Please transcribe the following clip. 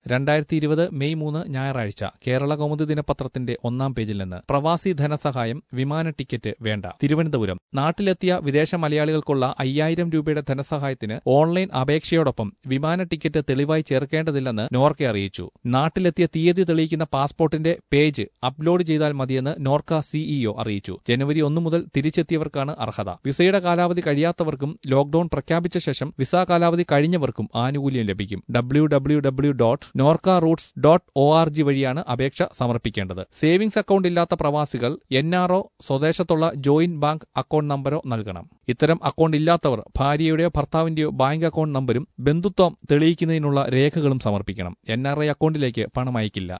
2020 May 3 ഞായറാഴ്ച കേരള കൗമുദി ദിനപത്രത്തിന്റെ 1-ാം പേജിൽ നിന്ന് പ്രവാസി ധനസഹായം വിമാന ടിക്കറ്റ് വേണ്ട. തിരുവനന്തപുരം നാട്ടിലെത്തിയ വിദേശ മലയാളികൾക്കുള്ള 5000 രൂപയുടെ ധനസഹായത്തിന് ഓൺലൈൻ അപേക്ഷയോടൊപ്പം വിമാന ടിക്കറ്റ് തെളിവായി ചേർക്കേണ്ടതില്ലെന്ന് നോർക്ക അറിയിച്ചു. നാട്ടിലെത്തിയ തീയതി തെളിയിക്കുന്ന പാസ്പോർട്ടിന്റെ പേജ് അപ്ലോഡ് ചെയ്താൽ മതിയെന്ന് നോർക്ക സിഇഒ അറിയിച്ചു. ജനുവരി 1 മുതൽ തിരിച്ചെത്തിയവർക്കാണ് അർഹത. വിസയുടെ കാലാവധി കഴിയാത്തവർക്കും ലോക്ഡൌൺ പ്രഖ്യാപിച്ച ശേഷം വിസ കാലാവധി കഴിഞ്ഞവർക്കും ആനുകൂല്യം ലഭിക്കും. www.norcaroots.org വഴിയാണ് അപേക്ഷ സമർപ്പിക്കേണ്ടത്. സേവിംഗ്സ് അക്കൌണ്ട് ഇല്ലാത്ത പ്രവാസികൾ NRO സ്വദേശത്തുള്ള ജോയിന്റ് ബാങ്ക് അക്കൌണ്ട് നമ്പരോ നൽകണം. ഇത്തരം അക്കൌണ്ട് ഇല്ലാത്തവർ ഭാര്യയുടെയോ ഭർത്താവിന്റെയോ ബാങ്ക് അക്കൌണ്ട് നമ്പരും ബന്ധുത്വം തെളിയിക്കുന്നതിനുള്ള രേഖകളും സമർപ്പിക്കണം. NRI അക്കൌണ്ടിലേക്ക് പണം അയക്കില്ല.